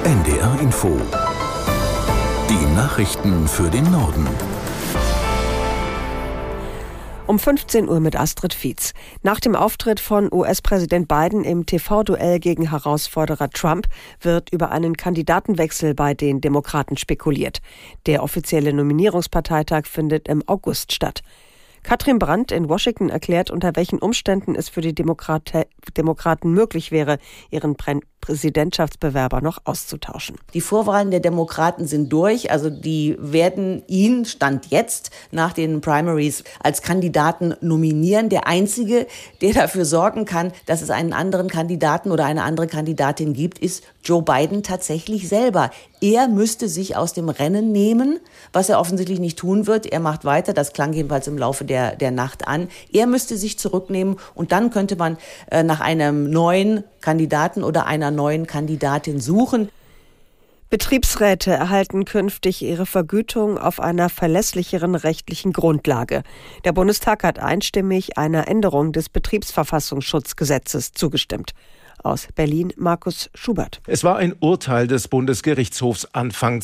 NDR Info. Die Nachrichten für den Norden. Um 15 Uhr mit Astrid Fietz. Nach dem Auftritt von US-Präsident Biden im TV-Duell gegen Herausforderer Trump wird über einen Kandidatenwechsel bei den Demokraten spekuliert. Der offizielle Nominierungsparteitag findet im August statt. Katrin Brandt in Washington erklärt, unter welchen Umständen es für die Demokraten möglich wäre, ihren Präsidentschaftsbewerber noch auszutauschen. Die Vorwahlen der Demokraten sind durch, also die werden ihn, Stand jetzt, nach den Primaries als Kandidaten nominieren. Der Einzige, der dafür sorgen kann, dass es einen anderen Kandidaten oder eine andere Kandidatin gibt, ist Joe Biden tatsächlich selber. Er müsste sich aus dem Rennen nehmen, was er offensichtlich nicht tun wird. Er macht weiter, das klang jedenfalls im Laufe der Nacht an. Er müsste sich zurücknehmen und dann könnte man nach einem neuen Kandidaten oder einer neuen Kandidatin suchen. Betriebsräte erhalten künftig ihre Vergütung auf einer verlässlicheren rechtlichen Grundlage. Der Bundestag hat einstimmig einer Änderung des Betriebsverfassungsschutzgesetzes zugestimmt. Aus Berlin, Markus Schubert. Es war ein Urteil des Bundesgerichtshofs Anfang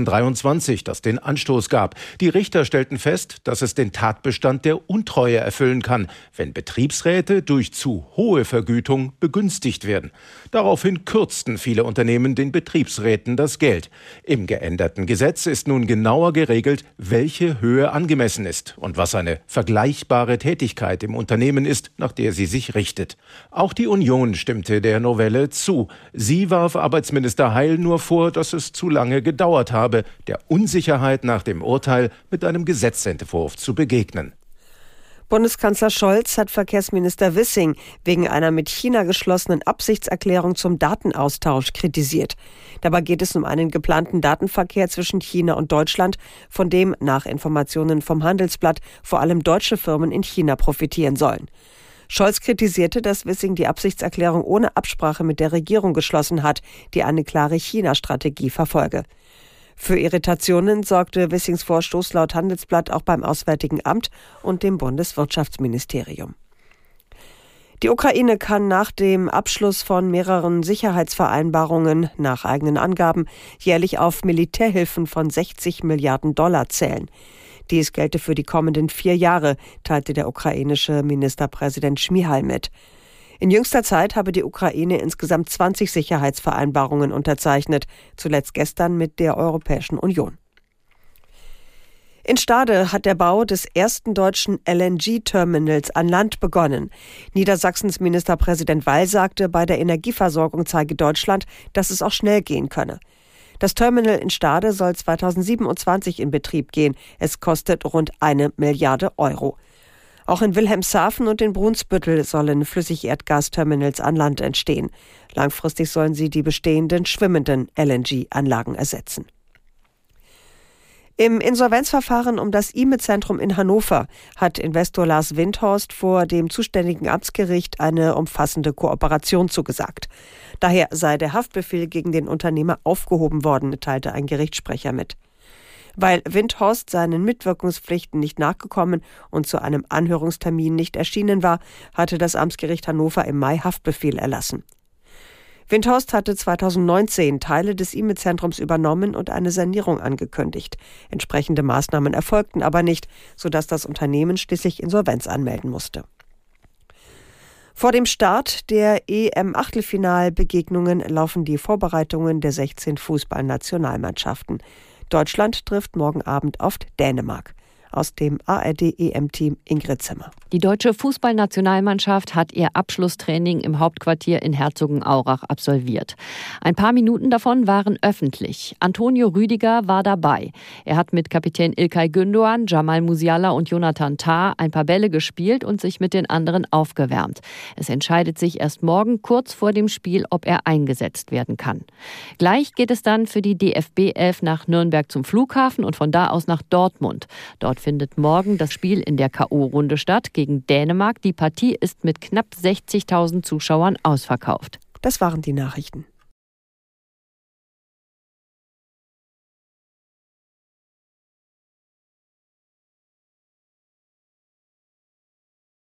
2023, das den Anstoß gab. Die Richter stellten fest, dass es den Tatbestand der Untreue erfüllen kann, wenn Betriebsräte durch zu hohe Vergütung begünstigt werden. Daraufhin kürzten viele Unternehmen den Betriebsräten das Geld. Im geänderten Gesetz ist nun genauer geregelt, welche Höhe angemessen ist und was eine vergleichbare Tätigkeit im Unternehmen ist, nach der sie sich richtet. Auch die Union stimmte der Novelle zu. Sie warf Arbeitsminister Heil nur vor, dass es zu lange gedauert habe, der Unsicherheit nach dem Urteil mit einem Gesetzentwurf zu begegnen. Bundeskanzler Scholz hat Verkehrsminister Wissing wegen einer mit China geschlossenen Absichtserklärung zum Datenaustausch kritisiert. Dabei geht es um einen geplanten Datenverkehr zwischen China und Deutschland, von dem nach Informationen vom Handelsblatt vor allem deutsche Firmen in China profitieren sollen. Scholz kritisierte, dass Wissing die Absichtserklärung ohne Absprache mit der Regierung geschlossen hat, die eine klare China-Strategie verfolge. Für Irritationen sorgte Wissings Vorstoß laut Handelsblatt auch beim Auswärtigen Amt und dem Bundeswirtschaftsministerium. Die Ukraine kann nach dem Abschluss von mehreren Sicherheitsvereinbarungen nach eigenen Angaben jährlich auf Militärhilfen von 60 Milliarden Dollar zählen. Dies gelte für die kommenden 4 Jahre, teilte der ukrainische Ministerpräsident Schmyhal mit. In jüngster Zeit habe die Ukraine insgesamt 20 Sicherheitsvereinbarungen unterzeichnet, zuletzt gestern mit der Europäischen Union. In Stade hat der Bau des ersten deutschen LNG-Terminals an Land begonnen. Niedersachsens Ministerpräsident Weil sagte, bei der Energieversorgung zeige Deutschland, dass es auch schnell gehen könne. Das Terminal in Stade soll 2027 in Betrieb gehen. Es kostet rund 1 Milliarde Euro. Auch in Wilhelmshaven und in Brunsbüttel sollen Flüssigerdgasterminals an Land entstehen. Langfristig sollen sie die bestehenden schwimmenden LNG-Anlagen ersetzen. Im Insolvenzverfahren um das IME-Zentrum in Hannover hat Investor Lars Windhorst vor dem zuständigen Amtsgericht eine umfassende Kooperation zugesagt. Daher sei der Haftbefehl gegen den Unternehmer aufgehoben worden, teilte ein Gerichtssprecher mit. Weil Windhorst seinen Mitwirkungspflichten nicht nachgekommen und zu einem Anhörungstermin nicht erschienen war, hatte das Amtsgericht Hannover im Mai Haftbefehl erlassen. Windhorst hatte 2019 Teile des IME-Zentrums übernommen und eine Sanierung angekündigt. Entsprechende Maßnahmen erfolgten aber nicht, sodass das Unternehmen schließlich Insolvenz anmelden musste. Vor dem Start der EM-Achtelfinalbegegnungen laufen die Vorbereitungen der 16 Fußballnationalmannschaften. Deutschland trifft morgen Abend auf Dänemark. Aus dem ARD-EM-Team Ingrid Zimmer. Die deutsche Fußballnationalmannschaft hat ihr Abschlusstraining im Hauptquartier in Herzogenaurach absolviert. Ein paar Minuten davon waren öffentlich. Antonio Rüdiger war dabei. Er hat mit Kapitän İlkay Gündoğan, Jamal Musiala und Jonathan Tah ein paar Bälle gespielt und sich mit den anderen aufgewärmt. Es entscheidet sich erst morgen kurz vor dem Spiel, ob er eingesetzt werden kann. Gleich geht es dann für die DFB 11 nach Nürnberg zum Flughafen und von da aus nach Dortmund. Dort findet morgen das Spiel in der K.O.-Runde statt gegen Dänemark. Die Partie ist mit knapp 60.000 Zuschauern ausverkauft. Das waren die Nachrichten.